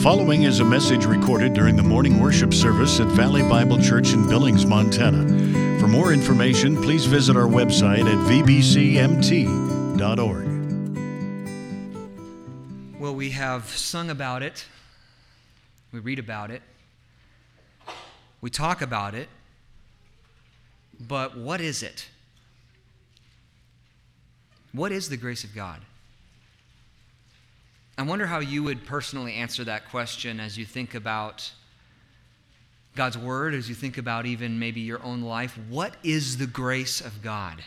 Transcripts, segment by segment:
following is a message recorded during the morning worship service at Valley Bible Church in Billings, Montana. For more information, please visit our website at vbcmt.org. Well, we have sung about it, we read about it, we talk about it, but what is it? What is the grace of God? I wonder how you would personally answer that question as you think about God's Word, as you think about even maybe your own life. What is the grace of God?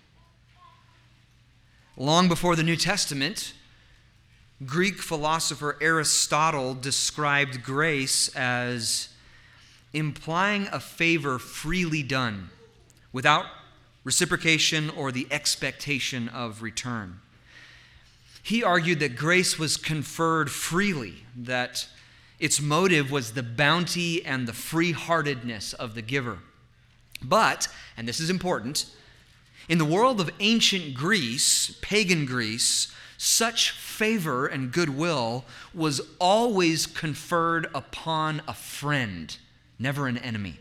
Long before the New Testament, Greek philosopher Aristotle described grace as implying a favor freely done without reciprocation or the expectation of return. He argued that grace was conferred freely, that its motive was the bounty and the free-heartedness of the giver. But, and this is important, in the world of ancient Greece, pagan Greece, such favor and goodwill was always conferred upon a friend, never an enemy.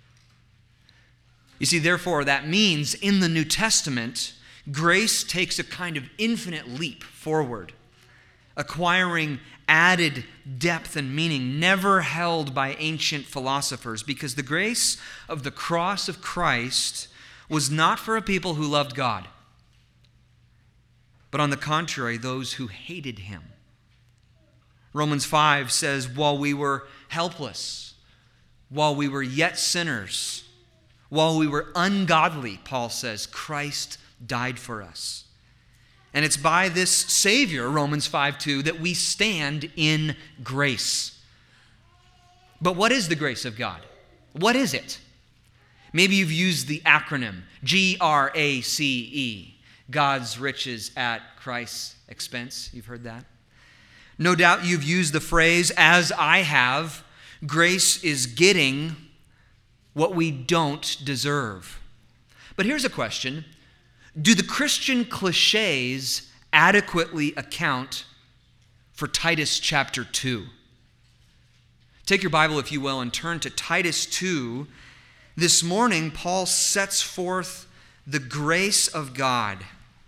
You see, therefore, that means in the New Testament, grace takes a kind of infinite leap forward, acquiring added depth and meaning never held by ancient philosophers, because the grace of the cross of Christ was not for a people who loved God, but on the contrary, those who hated Him. Romans 5 says, while we were helpless, while we were yet sinners, while we were ungodly, Paul says, Christ died for us. And it's by this Savior, Romans 5:2, that we stand in grace. But what is the grace of God? What is it? Maybe you've used the acronym GRACE, God's riches at Christ's expense. You've heard that? No doubt you've used the phrase, as I have, grace is getting what we don't deserve. But here's a question. Do the Christian cliches adequately account for Titus chapter 2? Take your Bible, if you will, and turn to Titus 2. This morning, Paul sets forth the grace of God.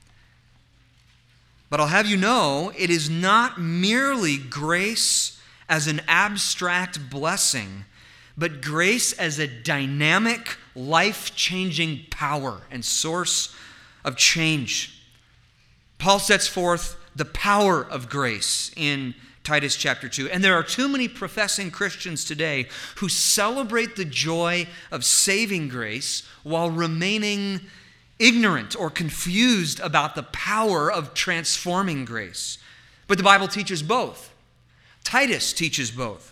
But I'll have you know, it is not merely grace as an abstract blessing, but grace as a dynamic, life-changing power and source of change. Paul sets forth the power of grace in Titus chapter 2. And there are too many professing Christians today who celebrate the joy of saving grace while remaining ignorant or confused about the power of transforming grace. But the Bible teaches both. Titus teaches both.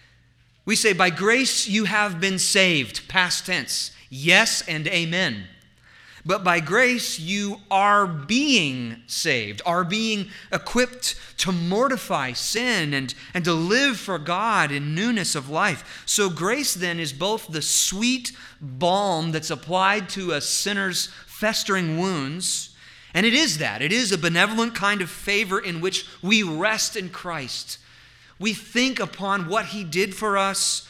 We say, by grace you have been saved, past tense. Yes and amen. But by grace you are being saved, are being equipped to mortify sin and to live for God in newness of life. So grace then is both the sweet balm that's applied to a sinner's festering wounds, and it is that. It is a benevolent kind of favor in which we rest in Christ. We think upon what He did for us.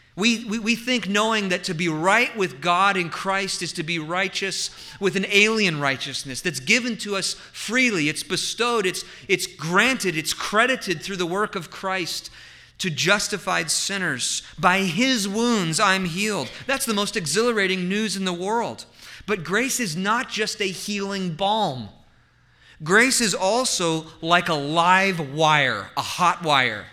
We think knowing that to be right with God in Christ is to be righteous with an alien righteousness that's given to us freely. It's bestowed, it's granted, it's credited through the work of Christ to justified sinners. By His wounds I'm healed. That's the most exhilarating news in the world. But grace is not just a healing balm. Grace is also like a live wire, a hot wire,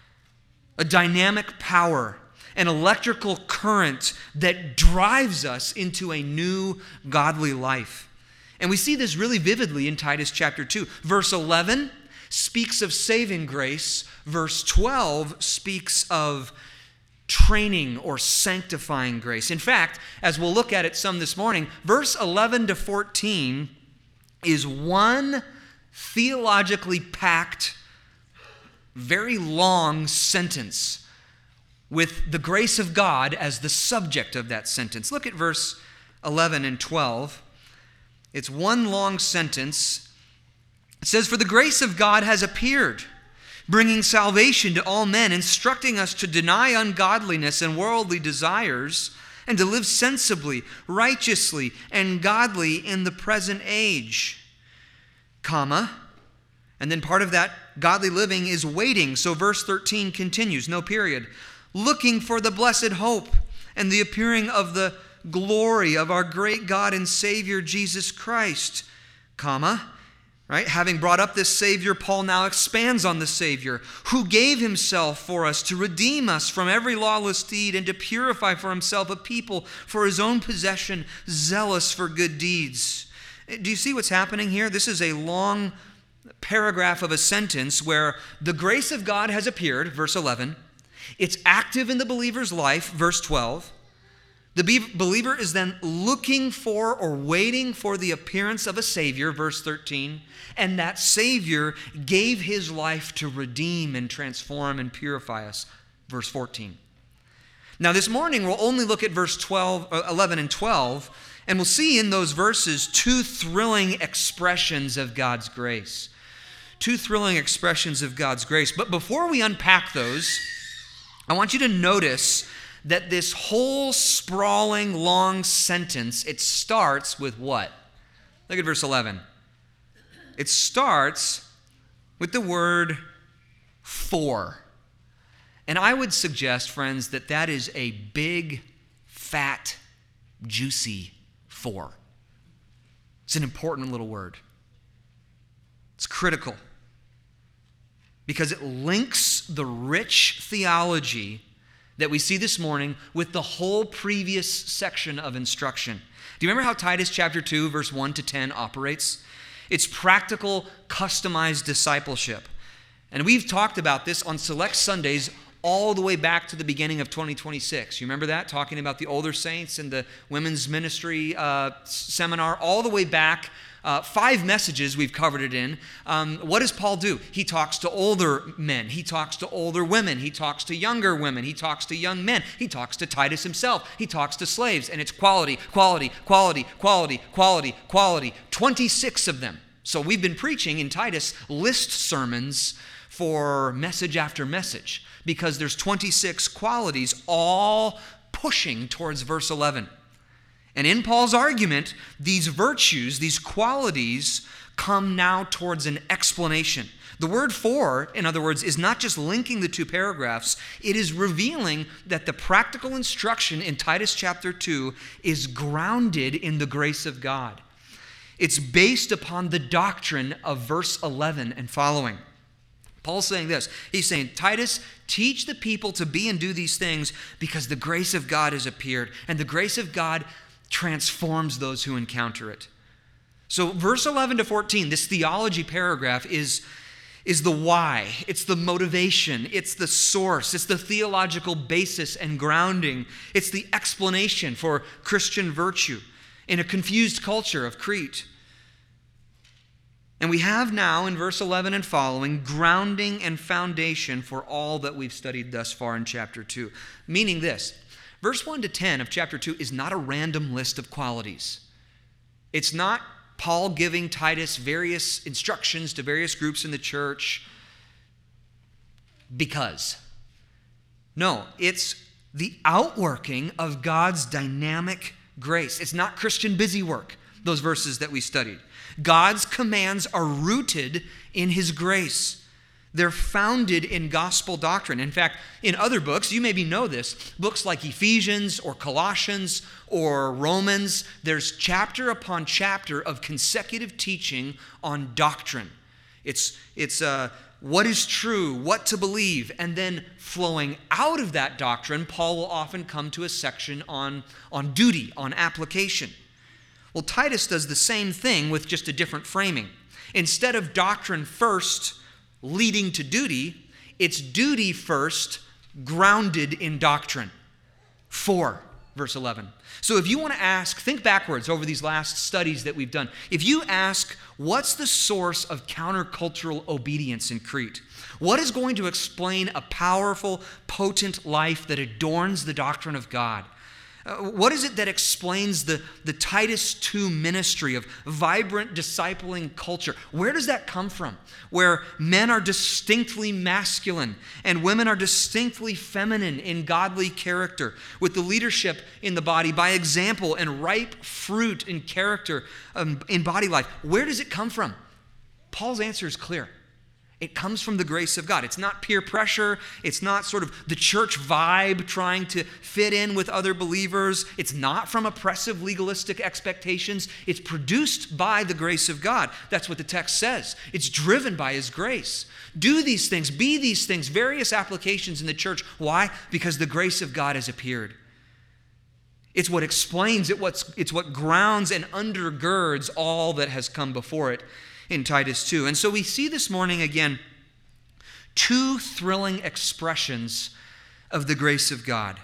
a dynamic power, an electrical current that drives us into a new godly life. And we see this really vividly in Titus chapter 2. Verse 11 speaks of saving grace. Verse 12 speaks of training or sanctifying grace. In fact, as we'll look at it some this morning, verse 11 to 14 is one theologically packed, very long sentence with the grace of God as the subject of that sentence. Look at verse 11 and 12. It's one long sentence. It says, "For the grace of God has appeared, bringing salvation to all men, instructing us to deny ungodliness and worldly desires, and to live sensibly, righteously, and godly in the present age. Comma. And then part of that godly living is waiting. So verse 13 continues, no period. Looking for the blessed hope and the appearing of the glory of our great God and Savior Jesus Christ. Comma. Right? Having brought up this Savior, Paul now expands on the Savior, who gave himself for us to redeem us from every lawless deed and to purify for himself a people for his own possession, zealous for good deeds. Do you see what's happening here? This is a long paragraph of a sentence where the grace of God has appeared, verse 11. It's active in the believer's life, verse 12. The believer is then looking for or waiting for the appearance of a Savior, verse 13, and that Savior gave his life to redeem and transform and purify us, verse 14. Now this morning we'll only look at verse 11 and 12, and we'll see in those verses two thrilling expressions of God's grace. Two thrilling expressions of God's grace. But before we unpack those, I want you to notice that this whole sprawling long sentence, it starts with what? Look at verse 11. It starts with the word for. And I would suggest, friends, that that is a big, fat, juicy for. It's an important little word. It's critical because it links the rich theology that we see this morning with the whole previous section of instruction. Do you remember how Titus chapter 2, verse 1 to 10 operates? It's practical, customized discipleship. And we've talked about this on select Sundays all the way back to the beginning of 2026. You remember that? Talking about the older saints and the women's ministry seminar, all the way back. 5 messages we've covered it in. What does Paul do? He talks to older men. He talks to older women. He talks to younger women. He talks to young men. He talks to Titus himself. He talks to slaves. And it's quality, quality, quality, quality, quality, quality. 26 of them. So we've been preaching in Titus list sermons for message after message because there's 26 qualities all pushing towards verse 11. And in Paul's argument, these virtues, these qualities, come now towards an explanation. The word for, in other words, is not just linking the two paragraphs, it is revealing that the practical instruction in Titus chapter 2 is grounded in the grace of God. It's based upon the doctrine of verse 11 and following. Paul's saying this. He's saying, Titus, teach the people to be and do these things because the grace of God has appeared, and the grace of God transforms those who encounter it. So verse 11 to 14, this theology paragraph is the why. It's the motivation. It's the source. It's the theological basis and grounding. It's the explanation for Christian virtue in a confused culture of Crete. And we have now in verse 11 and following grounding and foundation for all that we've studied thus far in chapter 2. Meaning this. Verse 1 to 10 of chapter 2 is not a random list of qualities. It's not Paul giving Titus various instructions to various groups in the church because. No, it's the outworking of God's dynamic grace. It's not Christian busywork, those verses that we studied. God's commands are rooted in his grace. They're founded in gospel doctrine. In fact, in other books, you maybe know this, books like Ephesians or Colossians or Romans, there's chapter upon chapter of consecutive teaching on doctrine. It's what is true, what to believe, and then flowing out of that doctrine, Paul will often come to a section on duty, on application. Well, Titus does the same thing with just a different framing. Instead of doctrine first, leading to duty, it's duty first, grounded in doctrine. 4, verse 11. So if you want to ask, think backwards over these last studies that we've done. If you ask, what's the source of countercultural obedience in Crete? What is going to explain a powerful, potent life that adorns the doctrine of God? What is it that explains the Titus 2 ministry of vibrant discipling culture? Where does that come from? Where men are distinctly masculine and women are distinctly feminine in godly character, with the leadership in the body by example and ripe fruit in character in body life. Where does it come from? Paul's answer is clear. It comes from the grace of God. It's not peer pressure. It's not sort of the church vibe trying to fit in with other believers. It's not from oppressive legalistic expectations. It's produced by the grace of God. That's what the text says. It's driven by His grace. Do these things, be these things, various applications in the church. Why? Because the grace of God has appeared. It's what explains it. It's what grounds and undergirds all that has come before it in Titus 2. And so we see this morning again two thrilling expressions of the grace of God.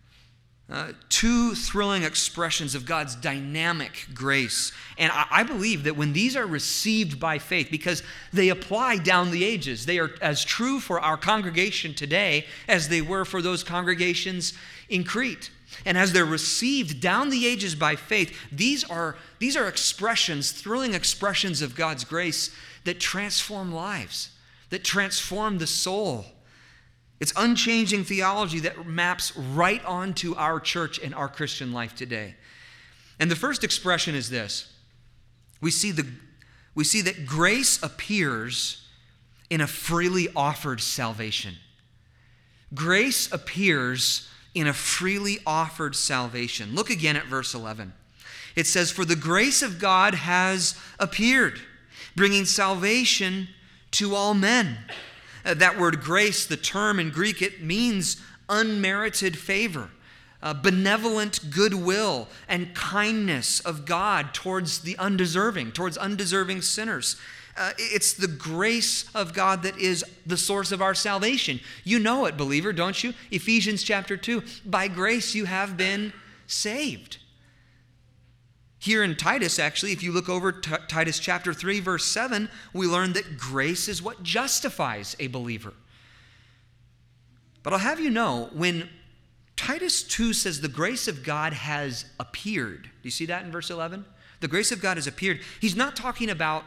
Two thrilling expressions of God's dynamic grace. And I believe that when these are received by faith, because they apply down the ages, they are as true for our congregation today as they were for those congregations in Crete. And as they're received down the ages by faith, these are expressions, thrilling expressions of God's grace that transform lives, that transform the soul. It's unchanging theology that maps right onto our church and our Christian life today. And the first expression is this. We see that grace appears in a freely offered salvation. Grace appears in a freely offered salvation. Look again at verse 11. It says, "For the grace of God has appeared, bringing salvation to all men." That word grace, the term in Greek, it means unmerited favor, benevolent goodwill, and kindness of God towards the undeserving, towards undeserving sinners. It's the grace of God that is the source of our salvation. You know it, believer, don't you? Ephesians chapter 2, by grace you have been saved. Here in Titus, actually, if you look over Titus chapter 3, verse 7, we learn that grace is what justifies a believer. But I'll have you know, when Titus 2 says the grace of God has appeared, do you see that in verse 11? The grace of God has appeared. He's not talking about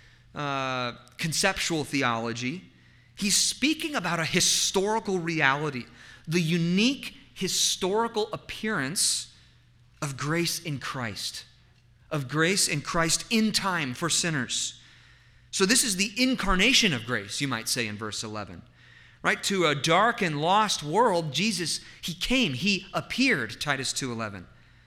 conceptual theology. He's speaking about a historical reality, the unique historical appearance of grace in Christ, of grace in Christ in time for sinners. So this is the incarnation of grace, you might say in verse 11. Right? To a dark and lost world, Jesus, He came, He appeared, Titus 2:11.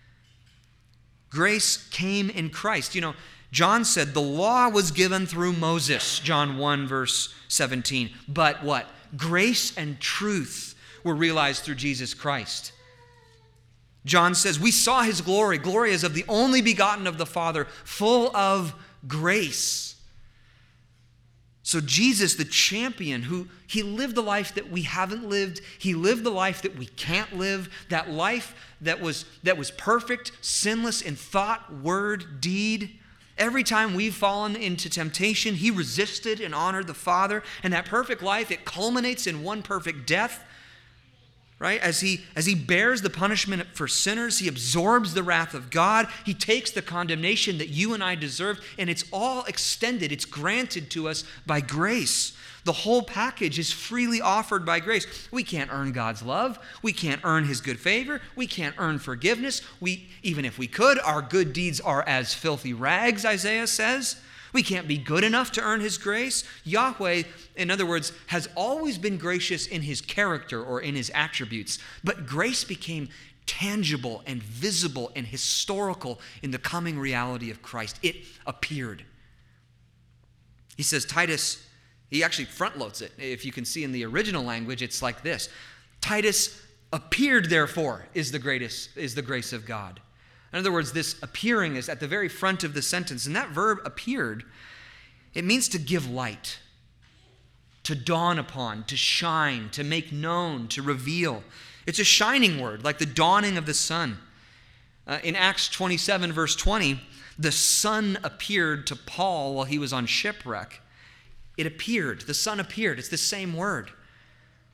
Grace came in Christ. You know, John said the law was given through Moses, John 1, verse 17. But what? Grace and truth were realized through Jesus Christ. John says, we saw His glory. Glory as of the only begotten of the Father, full of grace. So Jesus, the champion, He lived the life that we haven't lived. He lived the life that we can't live. That life that was perfect, sinless in thought, word, deed. Every time we've fallen into temptation, He resisted and honored the Father. And that perfect life, it culminates in one perfect death. Right? As he bears the punishment for sinners, He absorbs the wrath of God. He takes the condemnation that you and I deserved, and it's all extended. It's granted to us by grace. The whole package is freely offered by grace. We can't earn God's love. We can't earn His good favor. We can't earn forgiveness. Even if we could, our good deeds are as filthy rags, Isaiah says. We can't be good enough to earn His grace. Yahweh, in other words, has always been gracious in His character or in His attributes. But grace became tangible and visible and historical in the coming reality of Christ. It appeared. He says, Titus, he actually front loads it. If you can see in the original language, it's like this. Titus appeared, therefore, is the grace of God. In other words, this appearing is at the very front of the sentence. And that verb appeared, it means to give light, to dawn upon, to shine, to make known, to reveal. It's a shining word, like the dawning of the sun. In Acts 27, verse 20, the sun appeared to Paul while he was on shipwreck. It appeared. The sun appeared. It's the same word.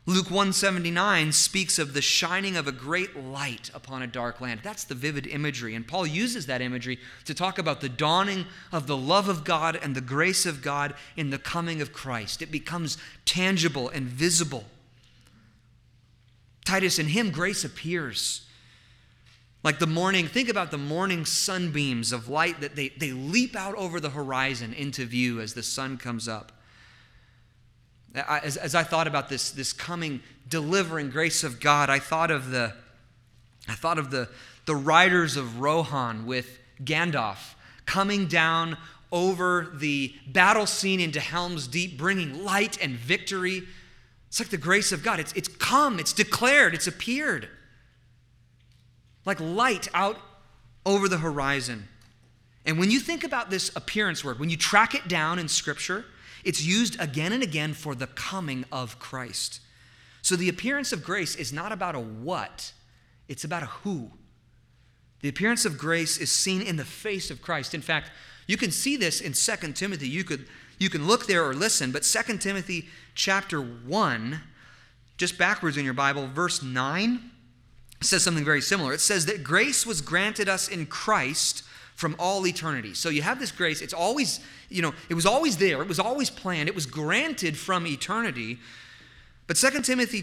Luke 1:79 speaks of the shining of a great light upon a dark land. That's the vivid imagery. And Paul uses that imagery to talk about the dawning of the love of God and the grace of God in the coming of Christ. It becomes tangible and visible. Titus, in him grace appears. Like the morning, think about the morning sunbeams of light that they leap out over the horizon into view as the sun comes up. As I thought about this coming delivering grace of God, I thought of the riders of Rohan with Gandalf coming down over the battle scene into Helm's Deep, bringing light and victory. It's like the grace of God. It's come, it's declared, it's appeared. Like light out over the horizon. And when you think about this appearance word, when you track it down in Scripture, it's used again and again for the coming of Christ. So the appearance of grace is not about a what, it's about a who. The appearance of grace is seen in the face of Christ. In fact, you can see this in 2 Timothy. You can look there or listen, but 2 Timothy chapter 1, just backwards in your Bible, verse 9, says something very similar. It says that grace was granted us in Christ from all eternity. So you have this grace. It's always, it was always there. It was always planned. It was granted from eternity. But 2 Timothy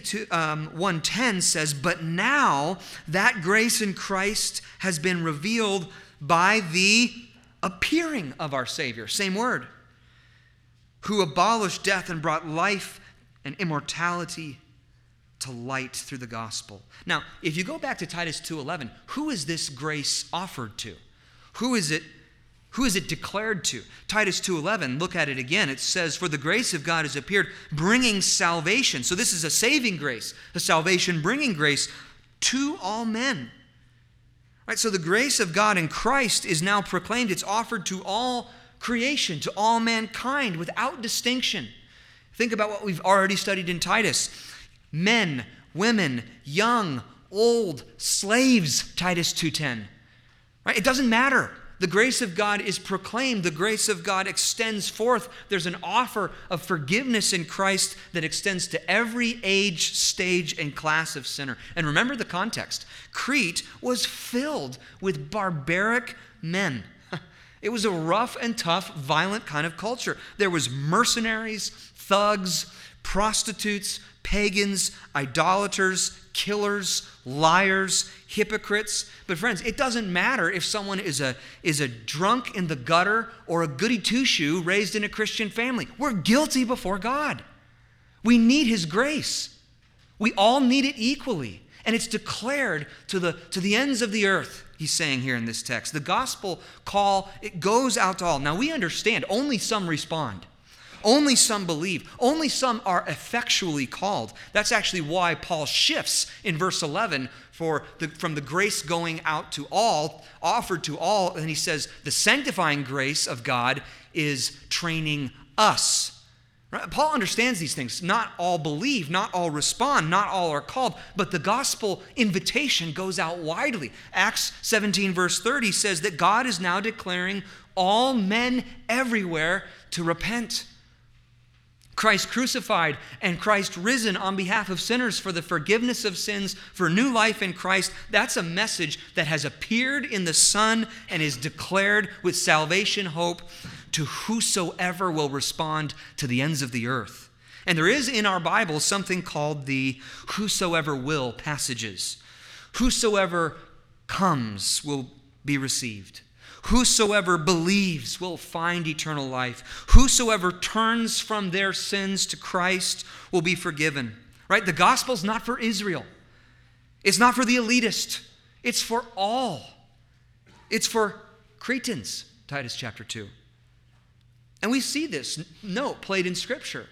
1:10 says, but now that grace in Christ has been revealed by the appearing of our Savior. Same word. Who abolished death and brought life and immortality to light through the gospel. Now, if you go back to Titus 2:11, who is this grace offered to? Who is it declared to? Titus 2:11, look at it again. It says, for the grace of God has appeared, bringing salvation. So this is a saving grace, a salvation-bringing grace to all men. Right, so the grace of God in Christ is now proclaimed. It's offered to all creation, to all mankind, without distinction. Think about what we've already studied in Titus. Men, women, young, old, slaves, Titus 2:10. Right? It doesn't matter. The grace of God is proclaimed. The grace of God extends forth. There's an offer of forgiveness in Christ that extends to every age, stage, and class of sinner. And remember the context. Crete was filled with barbaric men. It was a rough and tough, violent kind of culture. There was mercenaries, thugs, prostitutes, pagans, idolaters, killers, liars, hypocrites. But friends, it doesn't matter if someone is a drunk in the gutter or a goody two-shoe raised in a Christian family. We're guilty before God. We need His grace. We all need it equally. And it's declared to the ends of the earth, he's saying here in this text. The gospel call, it goes out to all. Now we understand only some respond. Only some believe. Only some are effectually called. That's actually why Paul shifts in verse 11 from the grace going out to all, offered to all, and he says the sanctifying grace of God is training us. Right? Paul understands these things. Not all believe, not all respond, not all are called, but the gospel invitation goes out widely. Acts 17 verse 30 says that God is now declaring all men everywhere to repent. Christ crucified and Christ risen on behalf of sinners for the forgiveness of sins, for new life in Christ. That's a message that has appeared in the Son and is declared with salvation hope to whosoever will respond to the ends of the earth. And there is in our Bible something called the whosoever will passages. Whosoever comes will be received. Whosoever believes will find eternal life. Whosoever turns from their sins to Christ will be forgiven. Right? The gospel's not for Israel. It's not for the elitist. It's for all. It's for Cretans, Titus chapter 2. And we see this note played in Scripture.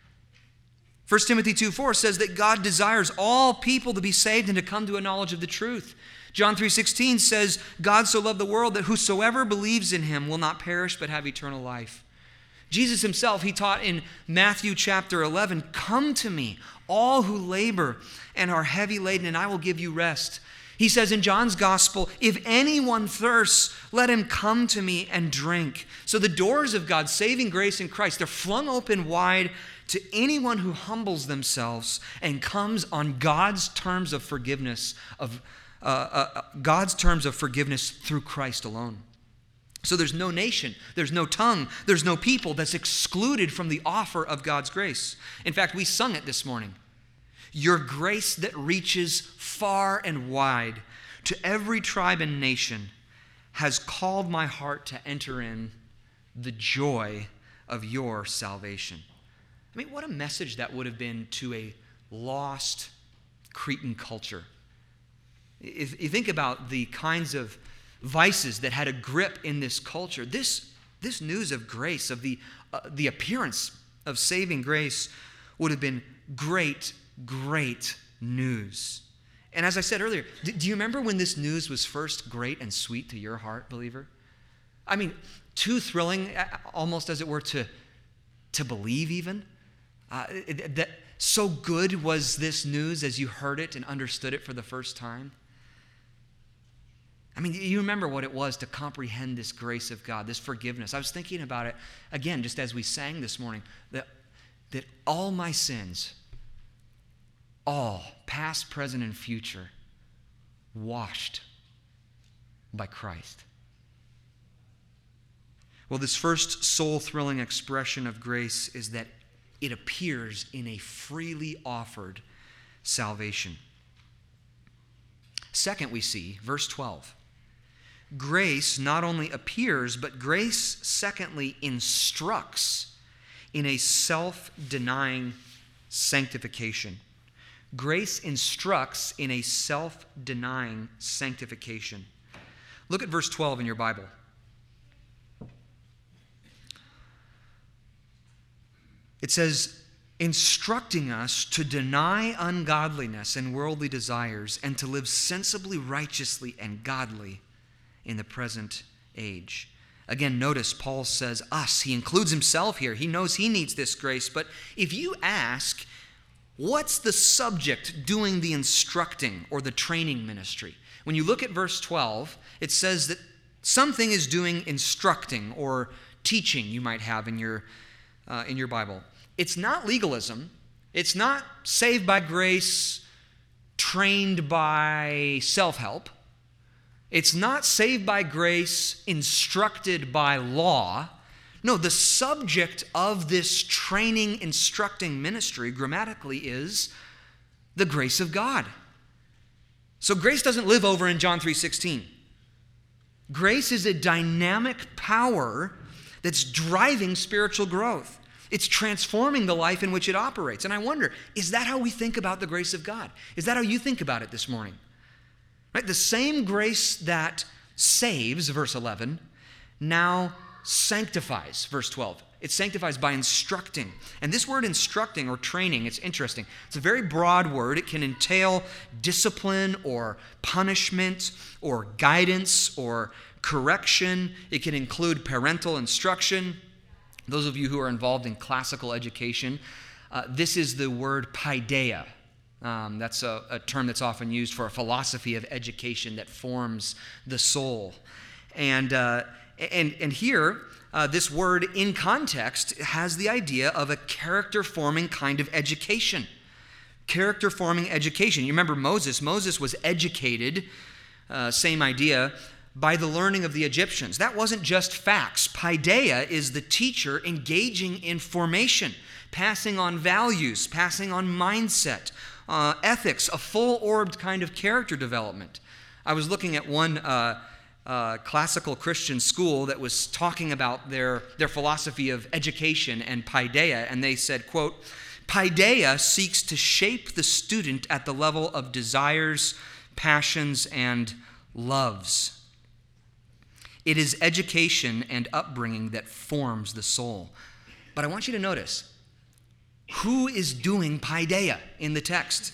1 Timothy 2:4 says that God desires all people to be saved and to come to a knowledge of the truth. John 3:16 says, God so loved the world that whosoever believes in him will not perish but have eternal life. Jesus himself, he taught in Matthew chapter 11, come to me, all who labor and are heavy laden, and I will give you rest. He says in John's gospel, if anyone thirsts, let him come to me and drink. So the doors of God's saving grace in Christ, they're flung open wide to anyone who humbles themselves and comes on God's terms of forgiveness, God's terms of forgiveness through Christ alone. So there's no nation, there's no tongue, there's no people that's excluded from the offer of God's grace. In fact, we sung it this morning. Your grace that reaches far and wide to every tribe and nation has called my heart to enter in the joy of your salvation. I mean, what a message that would have been to a lost Cretan culture. If you think about the kinds of vices that had a grip in this culture, this news of grace, of the appearance of saving grace, would have been great news. And as I said earlier, do you remember when this news was first great and sweet to your heart, believer? I mean, too thrilling, almost as it were, to believe even. That so good was this news as you heard it and understood it for the first time. I mean, you remember what it was to comprehend this grace of God, this forgiveness. I was thinking about it, again, just as we sang this morning, that all my sins, all, past, present, and future, washed by Christ. Well, this first soul-thrilling expression of grace is that it appears in a freely offered salvation. Second, we see, verse 12, grace not only appears, but grace, secondly, instructs in a self-denying sanctification. Grace instructs in a self-denying sanctification. Look at verse 12 in your Bible. It says, instructing us to deny ungodliness and worldly desires and to live sensibly, righteously, and godly in the present age. Again, notice Paul says us. He includes himself here. He knows he needs this grace. But if you ask, what's the subject doing the instructing or the training ministry? When you look at verse 12, it says that something is doing instructing or teaching you might have in your Bible. It's not legalism. It's not saved by grace, trained by self-help. It's not saved by grace, instructed by law. No, the subject of this training, instructing ministry grammatically is the grace of God. So grace doesn't live over in John 3:16. Grace is a dynamic power that's driving spiritual growth. It's transforming the life in which it operates. And I wonder, is that how we think about the grace of God? Is that how you think about it this morning? Right? The same grace that saves, verse 11, now sanctifies, verse 12. It sanctifies by instructing. And this word instructing or training, it's interesting. It's a very broad word. It can entail discipline or punishment or guidance or correction. It can include parental instruction. Those of you who are involved in classical education, this is the word paideia. That's a term that's often used for a philosophy of education that forms the soul. And here, this word in context has the idea of a character-forming kind of education. Character-forming education. You remember Moses. Moses was educated, same idea, by the learning of the Egyptians. That wasn't just facts. Paideia is the teacher engaging in formation, passing on values, passing on mindset, ethics, a full-orbed kind of character development. I was looking at one classical Christian school that was talking about their philosophy of education and paideia, and they said, quote, paideia seeks to shape the student at the level of desires, passions, and loves. It is education and upbringing that forms the soul. But I want you to notice, who is doing paideia in the text?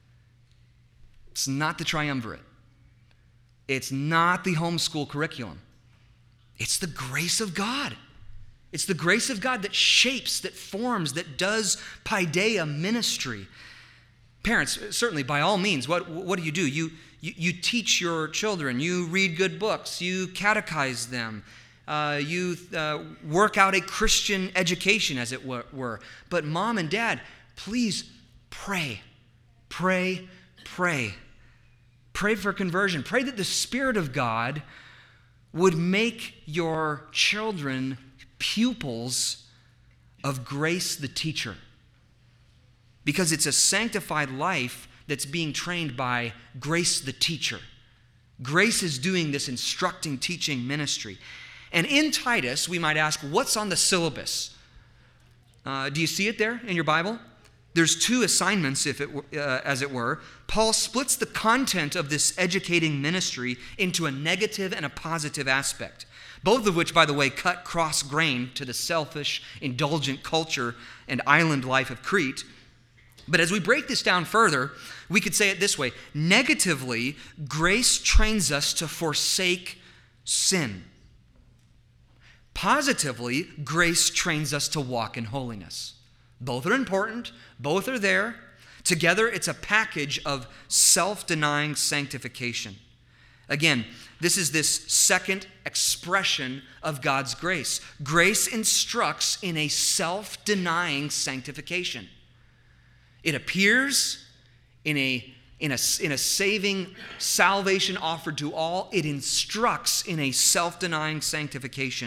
It's not the triumvirate. It's not the homeschool curriculum. It's the grace of God. It's the grace of God that shapes, that forms, that does paideia ministry. Parents, certainly, by all means, what do? You teach your children. You read good books. You catechize them. You work out a Christian education, as it were. But mom and dad, please pray. Pray, pray. Pray for conversion. Pray that the Spirit of God would make your children pupils of Grace the teacher. Because it's a sanctified life that's being trained by Grace the teacher. Grace is doing this instructing, teaching ministry. And in Titus, we might ask, what's on the syllabus? Do you see it there in your Bible? There's 2 assignments, as it were. Paul splits the content of this educating ministry into a negative and a positive aspect, both of which, by the way, cut cross-grain to the selfish, indulgent culture and island life of Crete. But as we break this down further, we could say it this way. Negatively, grace trains us to forsake sin. Positively, grace trains us to walk in holiness. Both are important. Both are there. Together, it's a package of self-denying sanctification. Again, this is this second expression of God's grace. Grace instructs in a self-denying sanctification. It appears in a saving salvation offered to all. It instructs in a self-denying sanctification.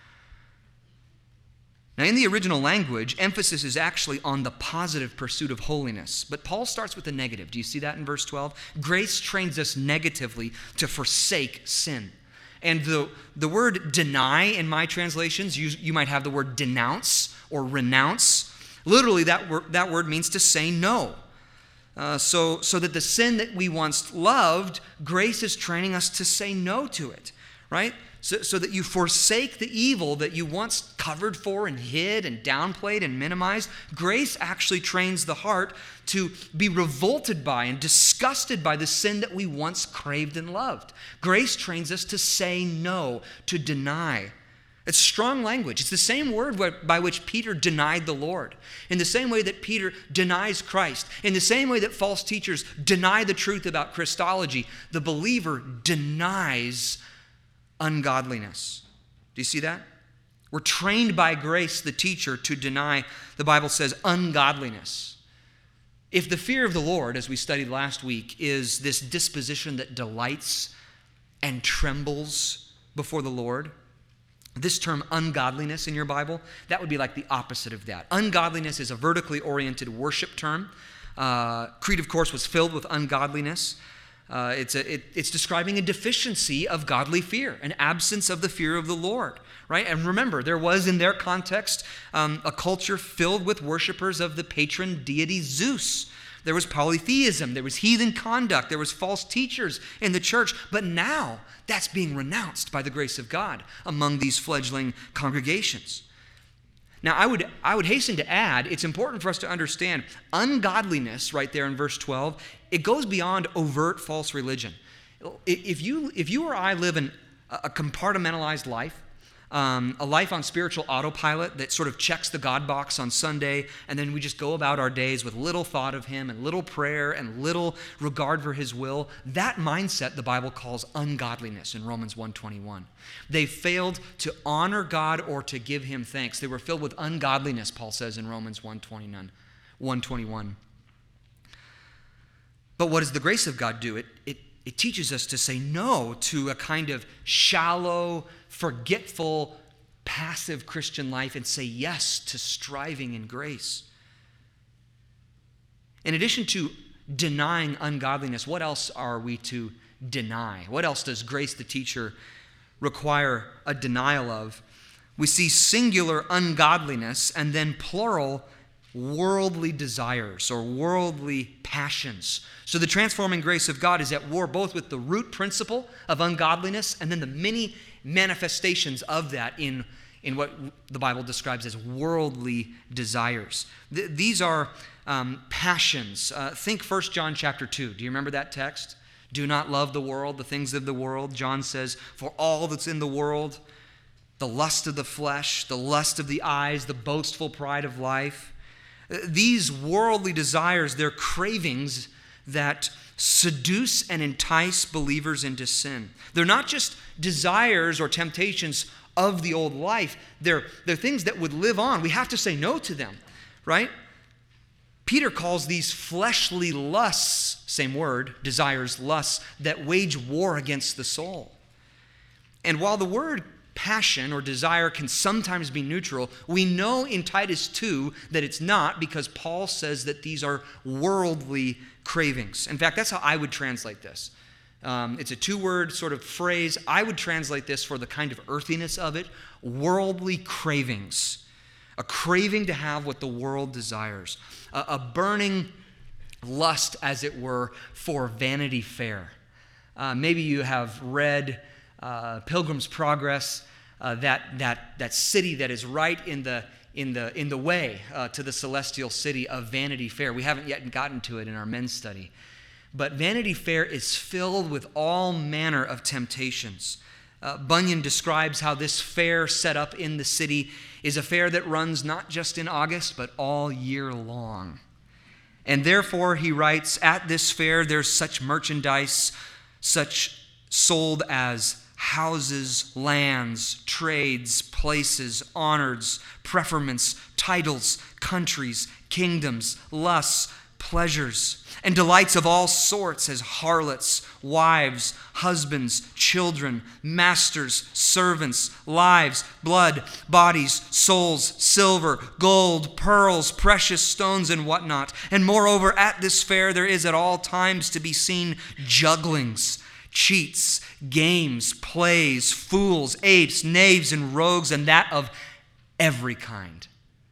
Now, in the original language, emphasis is actually on the positive pursuit of holiness. But Paul starts with the negative. Do you see that in verse 12? Grace trains us negatively to forsake sin. And the word deny in my translations, you might have the word denounce or renounce. Literally, that word means to say no. So that the sin that we once loved, grace is training us to say no to it, right? So that you forsake the evil that you once covered for and hid and downplayed and minimized. Grace actually trains the heart to be revolted by and disgusted by the sin that we once craved and loved. Grace trains us to say no, to deny. It's strong language. It's the same word by which Peter denied the Lord. In the same way that Peter denies Christ. In the same way that false teachers deny the truth about Christology, the believer denies ungodliness. Do you see that? We're trained by Grace, the teacher, to deny, the Bible says, ungodliness. If the fear of the Lord, as we studied last week, is this disposition that delights and trembles before the Lord, this term ungodliness in your Bible, that would be like the opposite of that. Ungodliness is a vertically oriented worship term. Crete, of course, was filled with ungodliness. It's describing a deficiency of godly fear, an absence of the fear of the Lord, right? And remember, there was in their context a culture filled with worshipers of the patron deity Zeus. There was polytheism, there was heathen conduct, there was false teachers in the church, but now that's being renounced by the grace of God among these fledgling congregations. Now, I would hasten to add, it's important for us to understand ungodliness right there in verse 12. It goes beyond overt false religion. If you or I live in a compartmentalized life, a life on spiritual autopilot that sort of checks the God box on Sunday, and then we just go about our days with little thought of Him and little prayer and little regard for His will, that mindset the Bible calls ungodliness in Romans 1:21. They failed to honor God or to give Him thanks. They were filled with ungodliness, Paul says in Romans 1:21. But what does the grace of God do? It teaches us to say no to a kind of shallow, forgetful, passive Christian life and say yes to striving in grace. In addition to denying ungodliness, what else are we to deny? What else does Grace the teacher require a denial of? We see singular ungodliness and then plural worldly desires or worldly passions. So the transforming grace of God is at war both with the root principle of ungodliness and then the many manifestations of that in what the Bible describes as worldly desires. These are passions. Think 1 John chapter 2. Do you remember that text? Do not love the world, the things of the world. John says, for all that's in the world, the lust of the flesh, the lust of the eyes, the boastful pride of life, These worldly desires, they're cravings that seduce and entice believers into sin. They're not just desires or temptations of the old life. They're things that would live on. We have to say no to them, right? Peter calls these fleshly lusts, same word, desires, lusts, that wage war against the soul. And while the word passion or desire can sometimes be neutral, we know in Titus 2 that it's not, because Paul says that these are worldly cravings. In fact, that's how I would translate this. It's a two-word sort of phrase. I would translate this for the kind of earthiness of it: worldly cravings. A craving to have what the world desires. A burning lust, as it were, for Vanity Fair. Maybe you have read Pilgrim's Progress, that city that is right in the way to the celestial city of Vanity Fair. We haven't yet gotten to it in our men's study. But Vanity Fair is filled with all manner of temptations. Bunyan describes how this fair set up in the city is a fair that runs not just in August, but all year long. And therefore, he writes, at this fair there's such merchandise, such sold as houses, lands, trades, places, honors, preferments, titles, countries, kingdoms, lusts, pleasures, and delights of all sorts, as harlots, wives, husbands, children, masters, servants, lives, blood, bodies, souls, silver, gold, pearls, precious stones, and whatnot. And moreover, at this fair there is at all times to be seen jugglings, cheats, games, plays, fools, apes, knaves, and rogues, and that of every kind.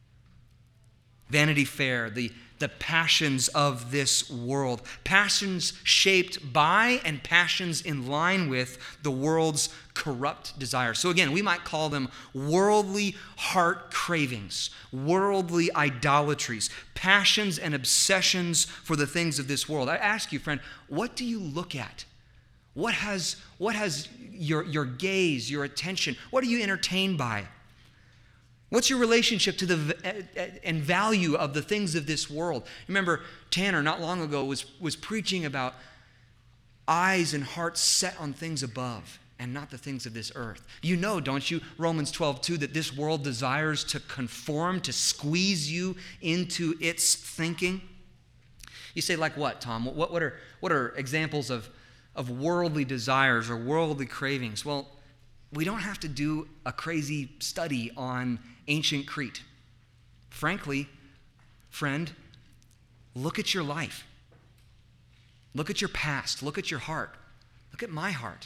Vanity Fair, the passions of this world. Passions shaped by and passions in line with the world's corrupt desires. So again, we might call them worldly heart cravings, worldly idolatries, passions and obsessions for the things of this world. I ask you, friend, what do you look at? What has your gaze, your attention? What are you entertained by? What's your relationship to and value of the things of this world? Remember, Tanner not long ago was preaching about eyes and hearts set on things above and not the things of this earth. You know, don't you, Romans 12:2, that this world desires to conform, to squeeze you into its thinking? You say, like what, Tom? What are examples of worldly desires or worldly cravings? Well, we don't have to do a crazy study on ancient Crete. Frankly, friend, look at your life. Look at your past. Look at your heart. Look at my heart.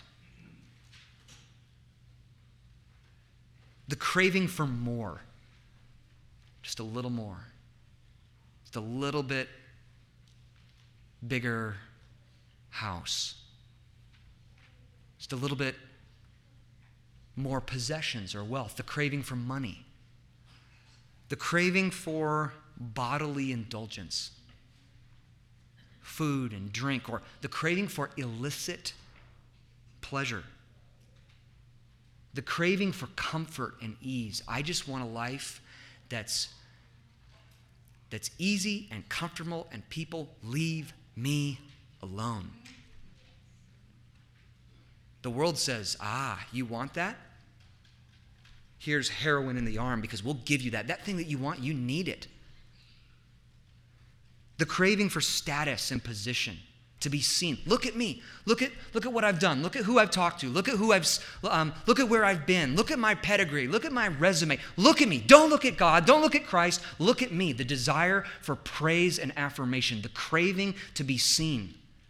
The craving for more. Just a little more. Just a little bit bigger house. Just a little bit more possessions or wealth. The craving for money. The craving for bodily indulgence, food and drink, or the craving for illicit pleasure. The craving for comfort and ease. I just want a life that's easy and comfortable, and people leave me alone. The world says, you want that? Here's heroin in the arm, because we'll give you that. That thing that you want, you need it. The craving for status and position, to be seen. Look at me. Look at what I've done. Look at who I've talked to. Look at look at where I've been. Look at my pedigree. Look at my resume. Look at me. Don't look at God. Don't look at Christ. Look at me. The desire for praise and affirmation. The craving to be seen.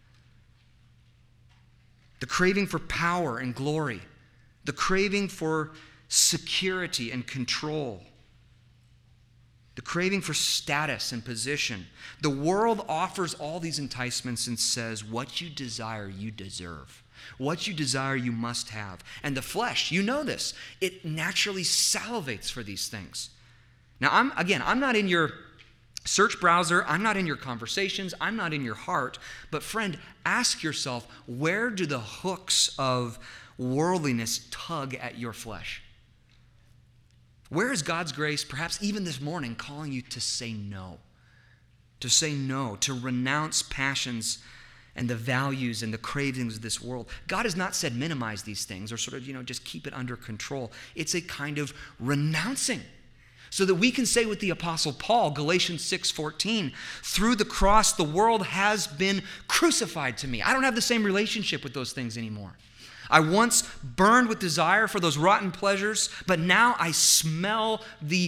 The craving for power and glory. The craving for security and control. The craving for status and position. The world offers all these enticements and says, what you desire, you deserve. What you desire, you must have. And the flesh, you know this, it naturally salivates for these things. Now, I'm not in your search browser. I'm not in your conversations. I'm not in your heart. But friend, ask yourself, where do the hooks of worldliness tug at your flesh? Where is God's grace, perhaps even this morning, calling you to say no? to say no, to renounce passions and the values and the cravings of this world. God has not said minimize these things or sort of, just keep it under control. It's a kind of renouncing so that we can say with the Apostle Paul, Galatians 6:14, through the cross, the world has been crucified to me. I don't have the same relationship with those things anymore. I once burned with desire for those rotten pleasures, but now I smell the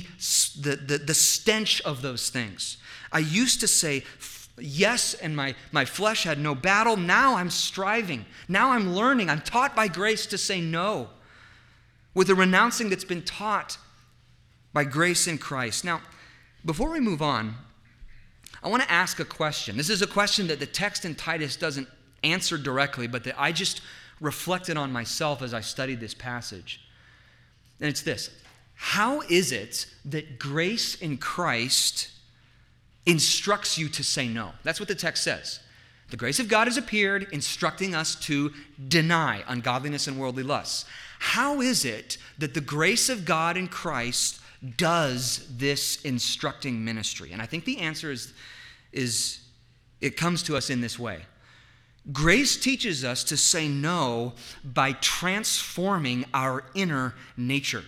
stench of those things. I used to say yes, and my flesh had no battle. Now I'm striving. Now I'm learning. I'm taught by grace to say no with a renouncing that's been taught by grace in Christ. Now, before we move on, I want to ask a question. This is a question that the text in Titus doesn't answer directly, but that I just reflected on myself as I studied this passage. And it's this: how is it that grace in Christ instructs you to say no? That's what the text says. The grace of God has appeared, instructing us to deny ungodliness and worldly lusts. How is it that the grace of God in Christ does this instructing ministry? And I think the answer is it comes to us in this way. Grace teaches us to say no by transforming our inner nature.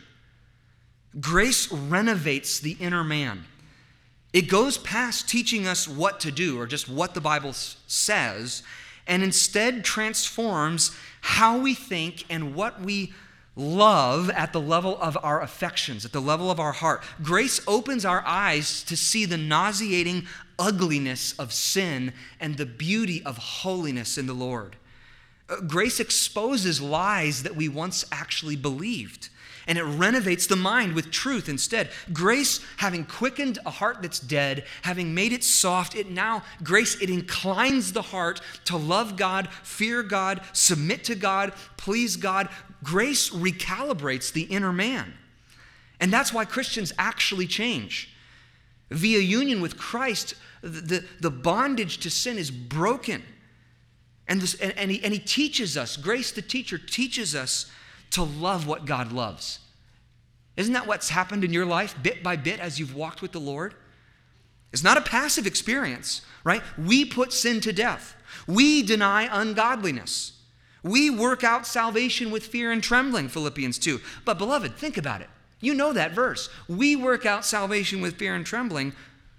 Grace renovates the inner man. It goes past teaching us what to do or just what the Bible says, and instead transforms how we think and what we love at the level of our affections, at the level of our heart. Grace opens our eyes to see the nauseating ugliness of sin and the beauty of holiness in the Lord. Grace exposes lies that we once actually believed, and it renovates the mind with truth instead. Grace, having quickened a heart that's dead, having made it soft, it inclines the heart to love God, fear God, submit to God, please God. Grace recalibrates the inner man. And that's why Christians actually change. Via union with Christ, the bondage to sin is broken. And he teaches us, grace the teacher teaches us to love what God loves. Isn't that what's happened in your life bit by bit as you've walked with the Lord? It's not a passive experience, right? We put sin to death. We deny ungodliness. We work out salvation with fear and trembling, Philippians 2. But beloved, think about it. You know that verse. We work out salvation with fear and trembling,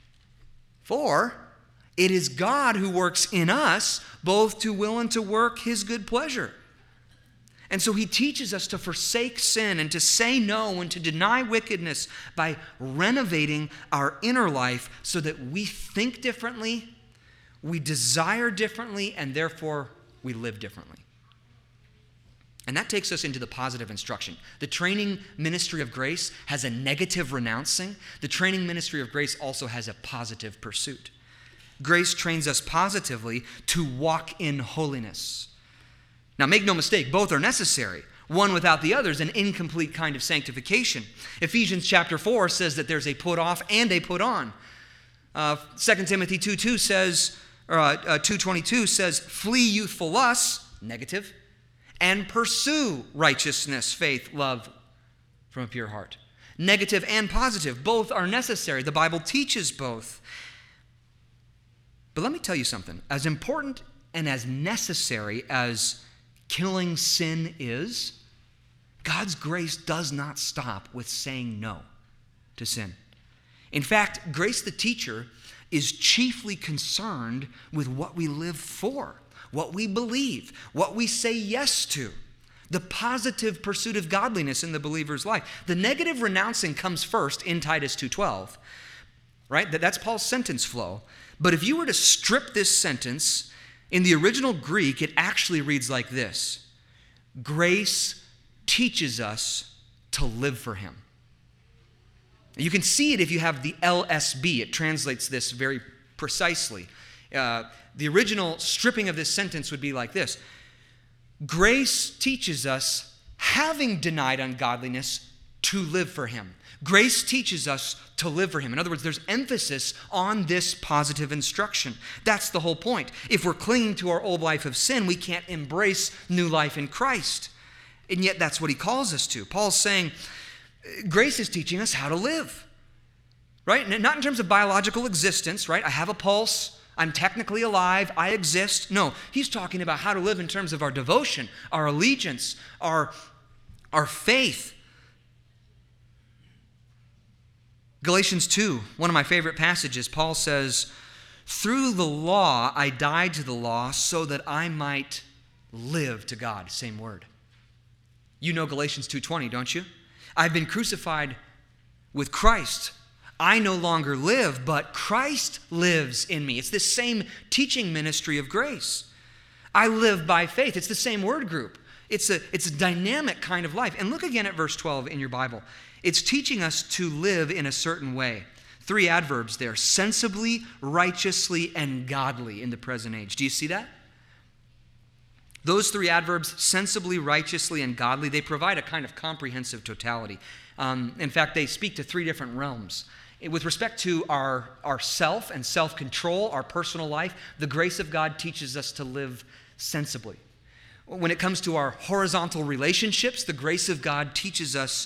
for it is God who works in us both to will and to work his good pleasure. And so he teaches us to forsake sin and to say no and to deny wickedness by renovating our inner life so that we think differently, we desire differently, and therefore we live differently. And that takes us into the positive instruction. The training ministry of grace has a negative renouncing. The training ministry of grace also has a positive pursuit. Grace trains us positively to walk in holiness. Now, make no mistake, both are necessary. One without the other is an incomplete kind of sanctification. Ephesians chapter 4 says that there's a put off and a put on. 2 Timothy 2:22 says, 2:22 says, flee youthful lusts, negative, and pursue righteousness, faith, love from a pure heart. Negative and positive, both are necessary. The Bible teaches both. But let me tell you something. As important and as necessary as killing sin is, God's grace does not stop with saying no to sin. In fact, grace the teacher is chiefly concerned with what we live for, what we believe, what we say yes to, the positive pursuit of godliness in the believer's life. The negative renouncing comes first in Titus 2:12, right? That's Paul's sentence flow. But if you were to strip this sentence, in the original Greek, it actually reads like this: grace teaches us to live for him. You can see it if you have the LSB. It translates this very precisely. The original stripping of this sentence would be like this: grace teaches us, having denied ungodliness, to live for him. Grace teaches us to live for him. In other words, there's emphasis on this positive instruction. That's the whole point. If we're clinging to our old life of sin, we can't embrace new life in Christ. And yet that's what he calls us to. Paul's saying, grace is teaching us how to live. right? Not in terms of biological existence, right? I have a pulse. I'm technically alive. I exist. No, he's talking about how to live in terms of our devotion, our allegiance, our faith. Galatians 2, one of my favorite passages, Paul says, through the law I died to the law so that I might live to God. Same word. You know Galatians 2:20, don't you? I've been crucified with Christ. I no longer live, but Christ lives in me. It's this same teaching ministry of grace. I live by faith. It's the same word group. It's a dynamic kind of life. And look again at verse 12 in your Bible. It's teaching us to live in a certain way. 3 adverbs there: sensibly, righteously, and godly in the present age. Do you see that? Those 3 adverbs, sensibly, righteously, and godly, they provide a kind of comprehensive totality. In fact, they speak to 3 different realms. With respect to our self and self-control, our personal life, the grace of God teaches us to live sensibly. When it comes to our horizontal relationships, the grace of God teaches us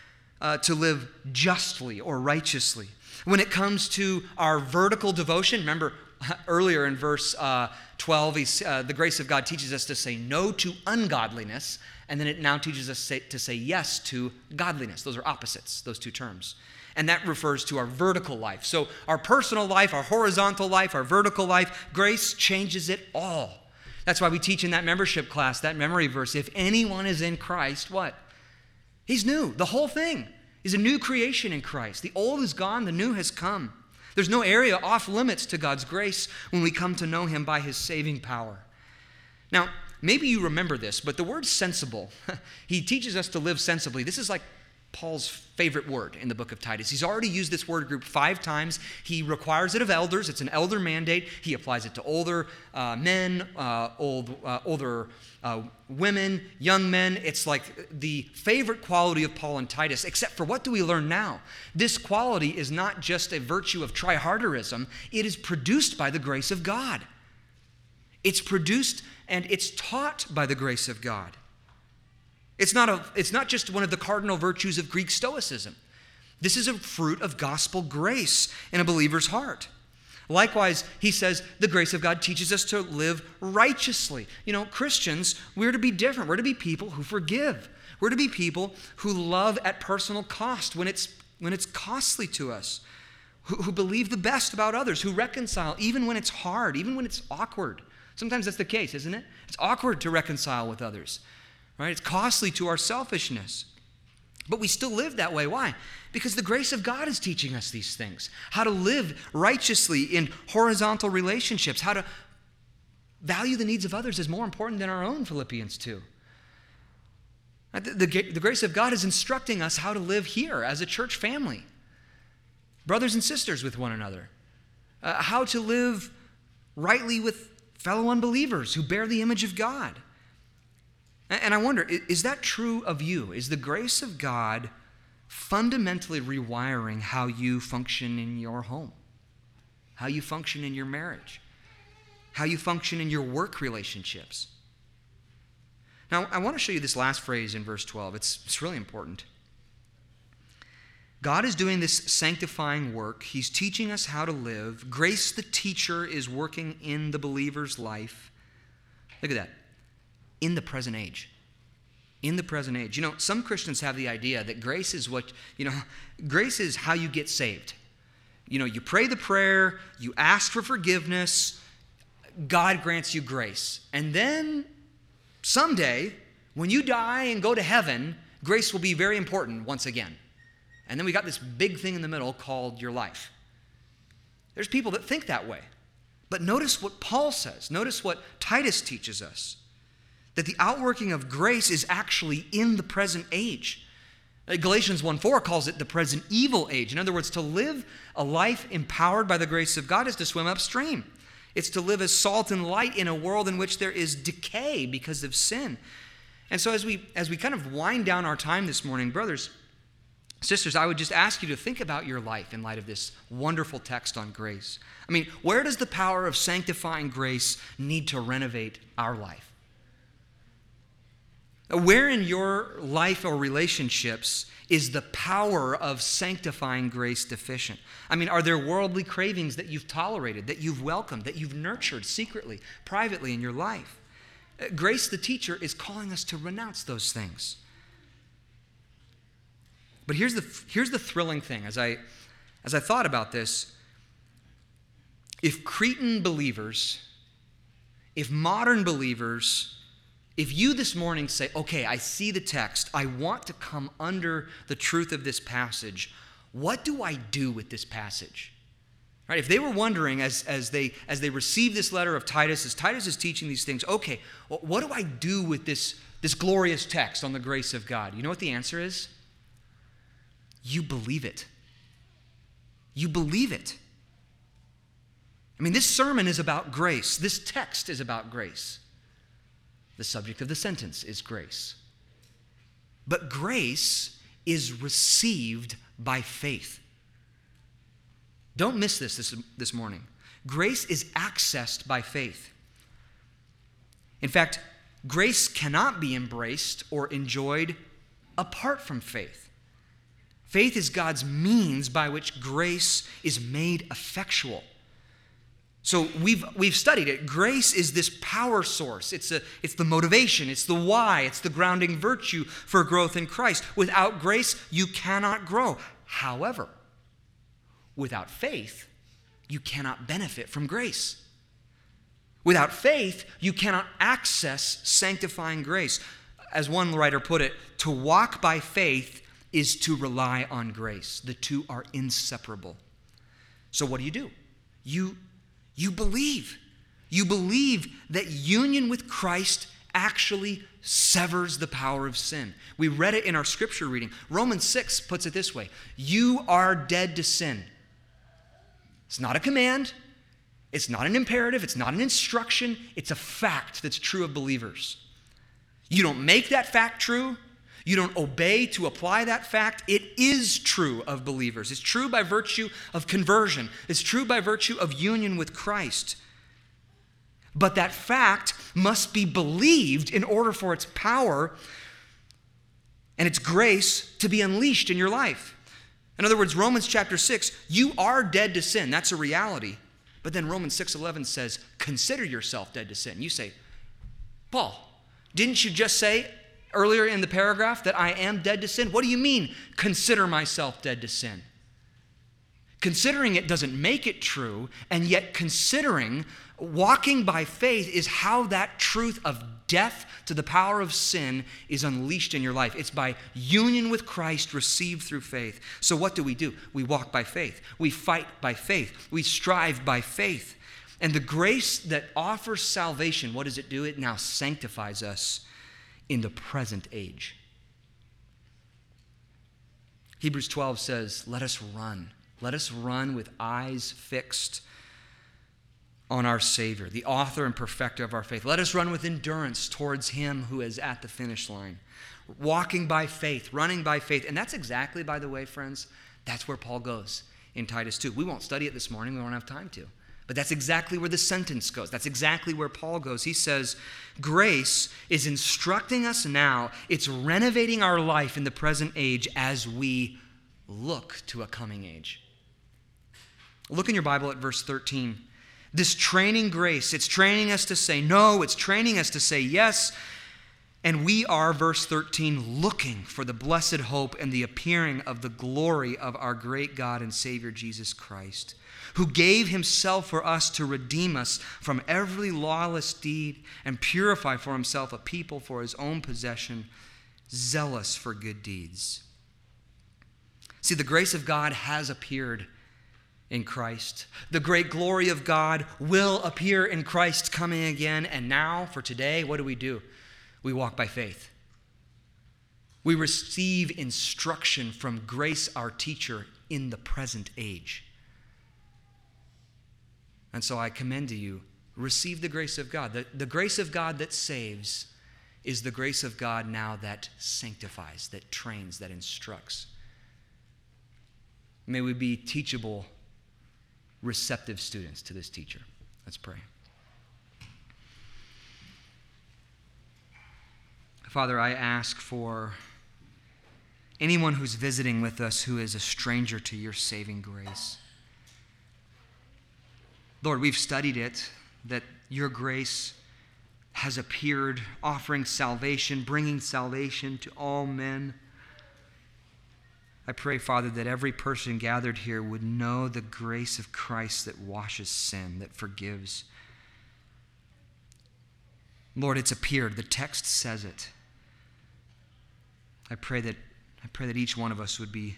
to live justly or righteously. When it comes to our vertical devotion, remember earlier in verse 12, the grace of God teaches us to say no to ungodliness, and then it now teaches us to say yes to godliness. Those are opposites, those 2 terms. And that refers to our vertical life. So our personal life, our horizontal life, our vertical life, grace changes it all. That's why we teach in that membership class, that memory verse, if anyone is in Christ, what? He's new. The whole thing is a new creation in Christ. The old is gone, the new has come. There's no area off limits to God's grace when we come to know him by his saving power. Now, maybe you remember this, but the word sensible, he teaches us to live sensibly. This is like Paul's favorite word in the book of Titus. He's already used this word group 5 times. He requires it of elders. It's an elder mandate. He applies it to older men, older women, young men. It's like the favorite quality of Paul and Titus, except for what do we learn now? This quality is not just a virtue of triharderism. It is produced by the grace of God. It's produced and it's taught by the grace of God. It's not just one of the cardinal virtues of Greek Stoicism. This is a fruit of gospel grace in a believer's heart. Likewise, he says the grace of God teaches us to live righteously. You know, Christians, we're to be different. We're to be people who forgive. We're to be people who love at personal cost when it's costly to us, who believe the best about others, who reconcile even when it's hard, even when it's awkward. Sometimes that's the case, isn't it? It's awkward to reconcile with others. Right? It's costly to our selfishness. But we still live that way. Why? Because the grace of God is teaching us these things. How to live righteously in horizontal relationships. How to value the needs of others is more important than our own, Philippians 2. The grace of God is instructing us how to live here as a church family. Brothers and sisters with one another. How to live rightly with fellow unbelievers who bear the image of God. And I wonder, is that true of you? Is the grace of God fundamentally rewiring how you function in your home? How you function in your marriage? How you function in your work relationships? Now, I want to show you this last phrase in verse 12. It's really important. God is doing this sanctifying work. He's teaching us how to live. Grace, the teacher, is working in the believer's life. Look at that. In the present age. In the present age. You know, some Christians have the idea that grace is grace is how you get saved. You know, you pray the prayer, you ask for forgiveness, God grants you grace. And then someday, when you die and go to heaven, grace will be very important once again. And then we got this big thing in the middle called your life. There's people that think that way. But notice what Paul says. Notice what Titus teaches us. That the outworking of grace is actually in the present age. Galatians 1:4 calls it the present evil age. In other words, to live a life empowered by the grace of God is to swim upstream. It's to live as salt and light in a world in which there is decay because of sin. And so as we kind of wind down our time this morning, brothers, sisters, I would just ask you to think about your life in light of this wonderful text on grace. I mean, where does the power of sanctifying grace need to renovate our life? Where in your life or relationships is the power of sanctifying grace deficient? I mean, are there worldly cravings that you've tolerated, that you've welcomed, that you've nurtured secretly, privately in your life? Grace, the teacher, is calling us to renounce those things. But here's the thrilling thing. As I thought about this, if Cretan believers, if modern believers, if you this morning say, okay, I see the text, I want to come under the truth of this passage, what do I do with this passage? Right? If they were wondering as they receive this letter of Titus, as Titus is teaching these things, okay, well, what do I do with this glorious text on the grace of God? You know what the answer is? You believe it. You believe it. I mean, this sermon is about grace. This text is about grace. The subject of the sentence is grace. But grace is received by faith. Don't miss this morning. Grace is accessed by faith. In fact, grace cannot be embraced or enjoyed apart from faith. Faith is God's means by which grace is made effectual. So we've studied it. Grace is this power source. It's the motivation. It's the why. It's the grounding virtue for growth in Christ. Without grace, you cannot grow. However, without faith, you cannot benefit from grace. Without faith, you cannot access sanctifying grace. As one writer put it, to walk by faith is to rely on grace. The two are inseparable. So what do? You believe. You believe that union with Christ actually severs the power of sin. We read it in our scripture reading. Romans 6 puts it this way: you are dead to sin. It's not a command. It's not an imperative. It's not an instruction. It's a fact that's true of believers. You don't make that fact true. You don't obey to apply that fact. It is true of believers. It's true by virtue of conversion. It's true by virtue of union with Christ. But that fact must be believed in order for its power and its grace to be unleashed in your life. In other words, Romans chapter 6, you are dead to sin. That's a reality. But then Romans 6:11 says, consider yourself dead to sin. You say, Paul, didn't you just say earlier in the paragraph that I am dead to sin? What do you mean, consider myself dead to sin? Considering it doesn't make it true, and yet considering, walking by faith is how that truth of death to the power of sin is unleashed in your life. It's by union with Christ received through faith. So what do? We walk by faith. We fight by faith. We strive by faith. And the grace that offers salvation, what does it do? It now sanctifies us in the present age. Hebrews 12 says, let us run. Let us run with eyes fixed on our Savior, the author and perfecter of our faith. Let us run with endurance towards Him who is at the finish line. Walking by faith, running by faith. And that's exactly, by the way, friends, that's where Paul goes in Titus 2. We won't study it this morning. We won't have time to. But that's exactly where the sentence goes. That's exactly where Paul goes. He says, grace is instructing us now. It's renovating our life in the present age as we look to a coming age. Look in your Bible at verse 13. This training grace, it's training us to say no. It's training us to say yes. And we are, verse 13, looking for the blessed hope and the appearing of the glory of our great God and Savior Jesus Christ, who gave Himself for us to redeem us from every lawless deed and purify for Himself a people for His own possession, zealous for good deeds. See, the grace of God has appeared in Christ. The great glory of God will appear in Christ coming again. And now, for today, what do? We walk by faith. We receive instruction from grace, our teacher, in the present age. And so I commend to you, receive the grace of God. The grace of God that saves is the grace of God now that sanctifies, that trains, that instructs. May we be teachable, receptive students to this teacher. Let's pray. Father, I ask for anyone who's visiting with us who is a stranger to your saving grace. Lord, we've studied it, that your grace has appeared, offering salvation, bringing salvation to all men. I pray, Father, that every person gathered here would know the grace of Christ that washes sin, that forgives. Lord, it's appeared. The text says it. I pray that each one of us would be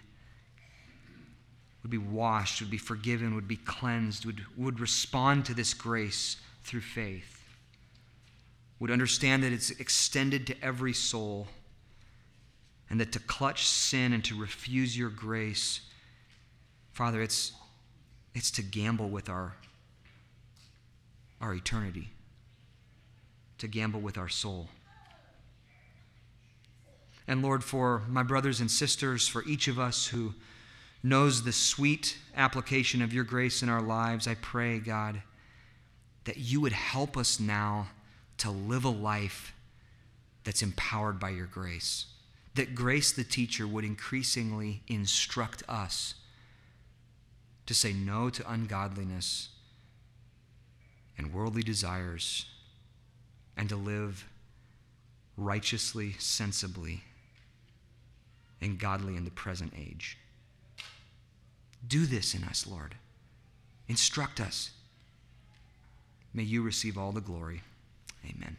washed, would be forgiven, would be cleansed, would respond to this grace through faith, would understand that it's extended to every soul, and that to clutch sin and to refuse your grace, Father, it's to gamble with our eternity, to gamble with our soul. And Lord, for my brothers and sisters, for each of us who knows the sweet application of your grace in our lives, I pray, God, that you would help us now to live a life that's empowered by your grace. That Grace the teacher would increasingly instruct us to say no to ungodliness and worldly desires and to live righteously, sensibly, and godly in the present age. Do this in us, Lord. Instruct us. May you receive all the glory. Amen.